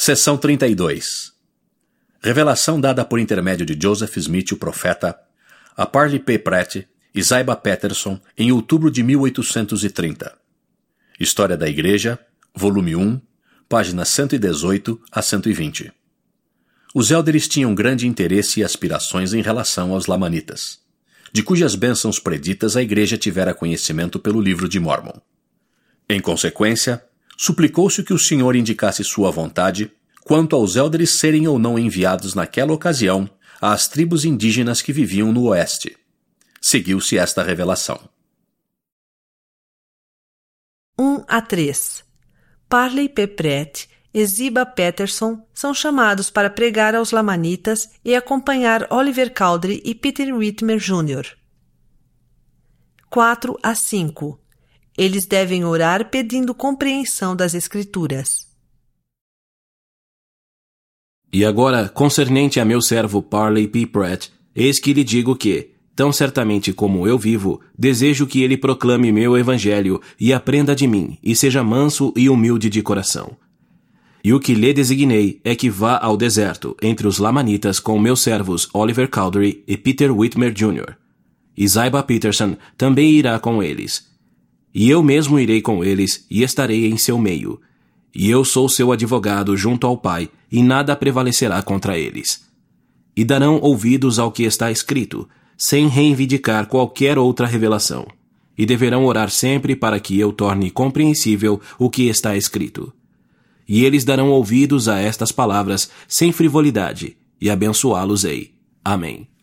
Seção 32. Revelação dada por intermédio de Joseph Smith, o profeta, a Parley P. Pratt e Ziba Peterson em outubro de 1830. História da Igreja, volume 1, páginas 118 a 120. Os élderes tinham grande interesse e aspirações em relação aos lamanitas, de cujas bênçãos preditas a Igreja tivera conhecimento pelo livro de Mórmon. Em consequência, suplicou-se que o Senhor indicasse sua vontade quanto aos élderes serem ou não enviados naquela ocasião às tribos indígenas que viviam no oeste. Seguiu-se esta revelação. 1 a 3. Parley P. Pratt e Ziba Peterson são chamados para pregar aos lamanitas e acompanhar Oliver Cowdery e Peter Whitmer Jr. 4 a 5. Eles devem orar pedindo compreensão das Escrituras. E agora, concernente a meu servo Parley P. Pratt, eis que lhe digo que, tão certamente como eu vivo, desejo que ele proclame meu evangelho e aprenda de mim, e seja manso e humilde de coração. E o que lhe designei é que vá ao deserto, entre os lamanitas com meus servos Oliver Cowdery e Peter Whitmer Jr. E Ziba Peterson também irá com eles. E eu mesmo irei com eles e estarei em seu meio. E eu sou seu advogado junto ao Pai, e nada prevalecerá contra eles. E darão ouvidos ao que está escrito, sem reivindicar qualquer outra revelação. E deverão orar sempre para que eu torne compreensível o que está escrito. E eles darão ouvidos a estas palavras sem frivolidade, e abençoá-los-ei. Amém.